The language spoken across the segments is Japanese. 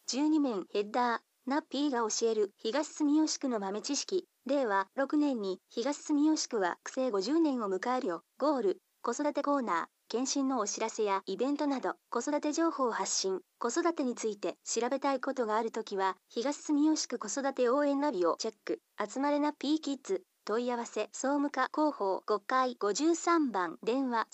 12面ヘッダー、ナッピーが教える東住吉区の豆知識。令和6年に東住吉区は区政50年を迎えるよ。ゴール、子育てコーナー、検診のお知らせやイベントなど子育て情報を発信。子育てについて調べたいことがあるときは、東住吉区子育て応援ナビをチェック。集まれナッピーキッズ。問い合わせ総務課広報5階53番電話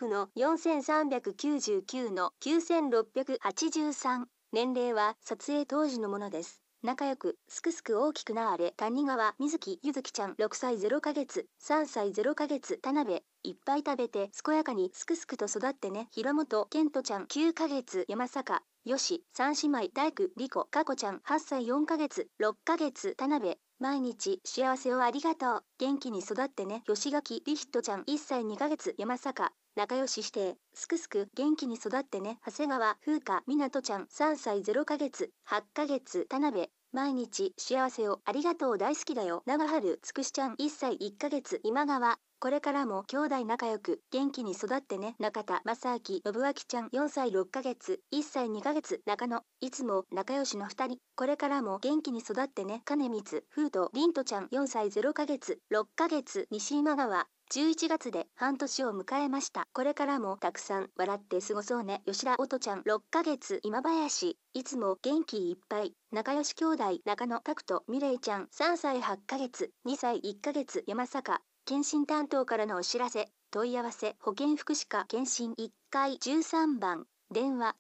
06-4399-9683年齢は撮影当時のものです。仲良くすくすく大きくなあれ谷川瑞希ゆずきちゃん6歳0ヶ月3歳0ヶ月田辺いっぱい食べて健やかにすくすくと育ってね平本健人ちゃん9ヶ月山坂よし三姉妹大工莉子佳子ちゃん8歳4ヶ月6ヶ月田辺毎日幸せをありがとう元気に育ってね吉垣リヒットちゃん1歳2ヶ月山坂仲良ししてすくすく元気に育ってね長谷川風花みなとちゃん3歳0ヶ月8ヶ月田辺毎日幸せをありがとう大好きだよ長春つくしちゃん1歳1ヶ月今川これからも兄弟仲良く元気に育ってね中田正明信明ちゃん4歳6ヶ月1歳2ヶ月中野いつも仲良しの2人これからも元気に育ってね金光風斗凛斗ちゃん4歳0ヶ月6ヶ月西今川11月で半年を迎えました。これからもたくさん笑って過ごそうね。吉田音ちゃん6ヶ月今林いつも元気いっぱい仲良し兄弟中野拓人ミレイちゃん3歳8ヶ月2歳1ヶ月山坂検診担当からのお知らせ問い合わせ保健福祉課検診1階13番電話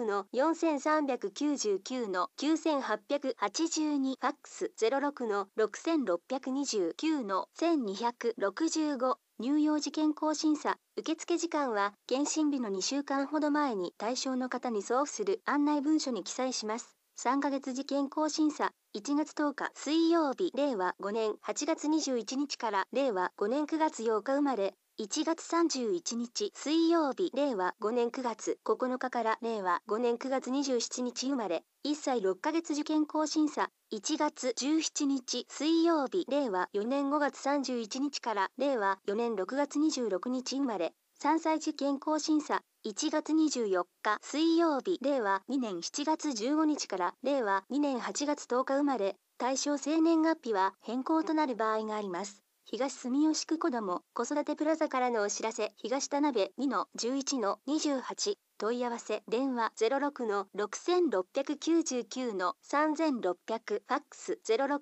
06-4399-9882ファックス06-6629-1265乳幼児健康審査受付時間は検診日の2週間ほど前に対象の方に送付する案内文書に記載します。3ヶ月時健康審査1月10日水曜日令和5年8月21日から令和5年9月8日生まれ1月31日水曜日令和5年9月9日から令和5年9月27日生まれ1歳6ヶ月受験更新査1月17日水曜日令和4年5月31日から令和4年6月26日生まれ3歳受験更新査1月24日水曜日令和2年7月15日から令和2年8月10日生まれ対象生年月日は変更となる場合があります。東住吉区子ども子育てプラザからのお知らせ東田辺 2-11-28 問い合わせ電話06-6699-3600ファックス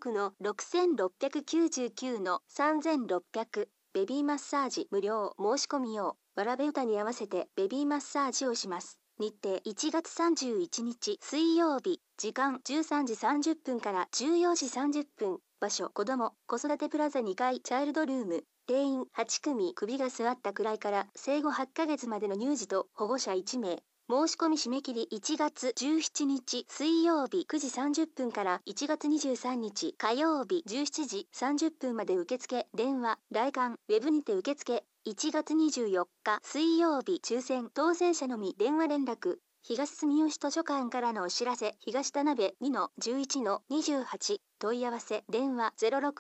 06-6699-3600ベビーマッサージ無料申し込み用わらべ歌に合わせてベビーマッサージをします。日程1月31日水曜日時間13時30分から14時30分場所子ども子育てプラザ2階チャイルドルーム定員8組首が据わったくらいから生後8ヶ月までの乳児と保護者1名申し込み締め切り1月17日水曜日9時30分から1月23日火曜日17時30分まで受付電話来館ウェブにて受付1月24日水曜日抽選当選者のみ電話連絡東住吉図書館からのお知らせ東田辺 2-11-28 問い合わせ電話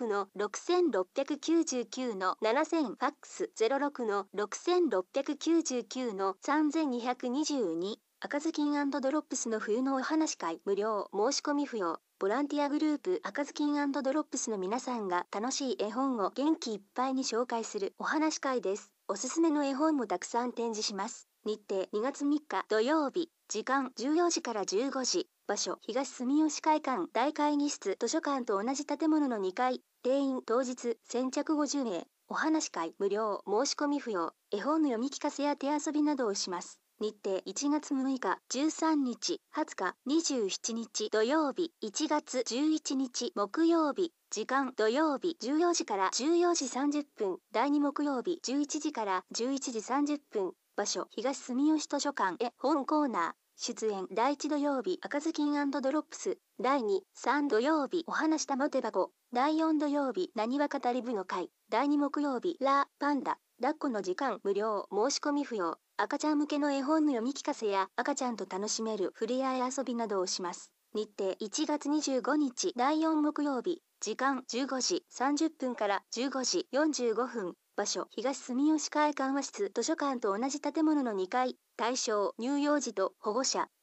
06-6699-7000ファックス06-6699-3222赤ずきんドロップスの冬のお話会無料申し込み不要ボランティアグループ赤ずきんドロップスの皆さんが楽しい絵本を元気いっぱいに紹介するお話会です。おすすめの絵本もたくさん展示します。日程2月3日土曜日時間14時から15時場所東住吉会館大会議室図書館と同じ建物の2階定員当日先着50名お話会無料申し込み不要絵本の読み聞かせや手遊びなどをします。日程1月6日13日20日27日土曜日1月11日木曜日時間土曜日14時から14時30分第2木曜日11時から11時30分場所東住吉図書館絵本コーナー出演第1土曜日赤ずきんドロップス第2、3土曜日お話玉手箱第4土曜日なにわ語り部の会第2木曜日ラ・パンダ抱っこの時間無料申し込み不要赤ちゃん向けの絵本の読み聞かせや赤ちゃんと楽しめる触れ合い遊びなどをします。日程1月25日第4木曜日時間15時30分から15時45分場所東住吉会館和室図書館と同じ建物の2階対象乳幼児と保護者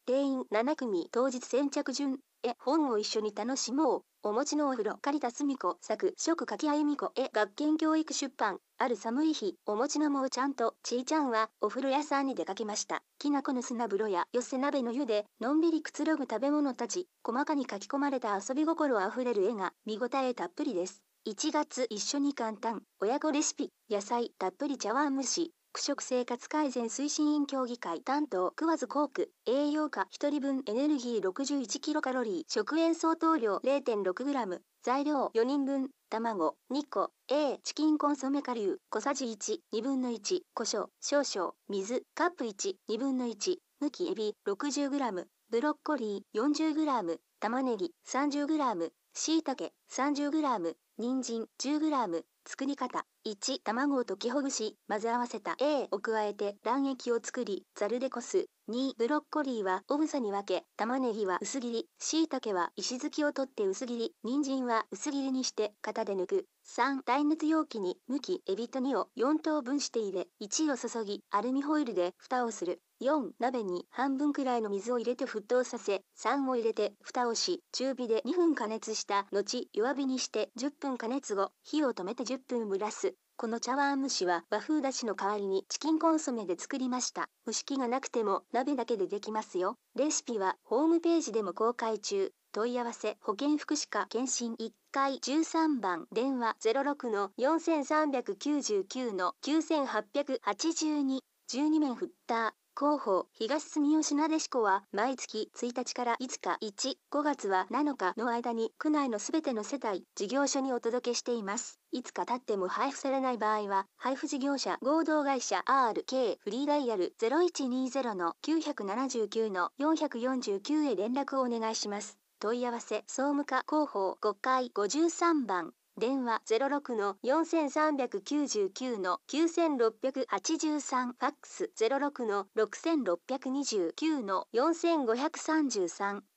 定員7組当日先着順。本を一緒に楽しもう。お餅のお風呂。刈田澄子作。食柿あゆみ子。学研教育出版。ある寒い日、お餅のもうちゃんとちいちゃんはお風呂屋さんに出かけました。きなこの砂風呂や寄せ鍋の湯でのんびりくつろぐ食べ物たち。細かに書き込まれた遊び心あふれる絵が見応えたっぷりです。1月一緒に簡単。親子レシピ。野菜たっぷり茶碗蒸し。区食生活改善推進員協議会担当桑津コーク。栄養価1人分エネルギー61キロカロリー。食塩相当量 0.6 グラム。材料4人分。卵2個。チキンコンソメ顆粒小さじ1、2分の1。胡椒少々。水カップ1、2分の1。むきエビ 60g。ブロッコリー 40g。玉ねぎ 30g。しいたけ 30g。人参 10g。作り方。1、卵を溶きほぐし、混ぜ合わせた A を加えて卵液を作り、ざるでこす。2、ブロッコリーは小房に分け、玉ねぎは薄切り、しいたけは石突きを取って薄切り、人参は薄切りにして型で抜く。3、耐熱容器にむきエビと2を4等分して入れ、1を注ぎ、アルミホイルで蓋をする。4、鍋に半分くらいの水を入れて沸騰させ、3を入れて蓋をし、中火で2分加熱した後、弱火にして10分加熱後、火を止めて10分蒸らす。この茶碗蒸しは和風だしの代わりにチキンコンソメで作りました。蒸し器がなくても鍋だけでできますよ。レシピはホームページでも公開中。問い合わせ保健福祉課検診1階13番電話 06-4399-9882 12面フッター。広報東住吉なでしこは毎月1日から5日5月は7日の間に区内のすべての世帯事業所にお届けしています。5日経っても配布されない場合は配布事業者合同会社 RK フリーダイヤル 0120-979-449 へ連絡をお願いします。問い合わせ総務課広報5階53番電話 06-4399-9683 ファックス 06-6629-4533